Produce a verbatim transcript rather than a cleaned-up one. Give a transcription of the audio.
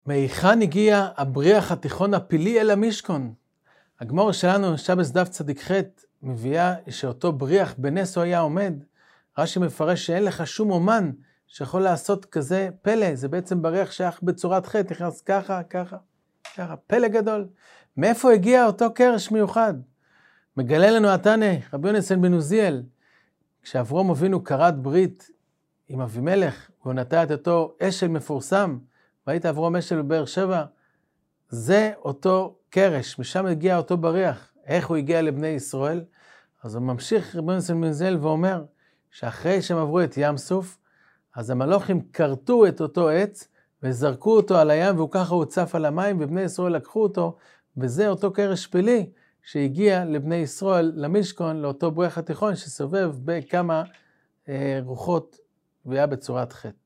מהיכן הגיע הבריח התיכון הפילי אל המשכון? הגמור שלנו, שבס דף צדיק ח', מביאה שאותו בריח בנס הוא היה עומד. רש"י מפרש שאין לך שום אומן שיכול לעשות כזה פלא, זה בעצם בריח שייך בצורת ח', נכנס ככה, ככה, ככה, פלא גדול. מאיפה הגיע אותו קרש מיוחד? מגלה לנו התנא, רבי יונתן בן עוזיאל, כשאברהם אבינו כרת ברית עם אבימלך, והוא נטע את אותו אשל מפורסם, והיית אברהם אשל בבאר שבע, זה אותו קרש, משם הגיע אותו בריח. איך הוא הגיע לבני ישראל? אז הוא ממשיך רבי יונתן בן עוזיאל ואומר, שאחרי שהם עברו את ים סוף, אז המלוכים כרתו את אותו עץ, וזרקו אותו על הים, והוא ככה הוצף על המים, ובני ישראל לקחו אותו, וזה אותו קרש פילי, שהגיע לבני ישראל, למשכון, לאותו בריח התיכון, שסובב בכמה אה, רוחות, והיה בצורת ח'.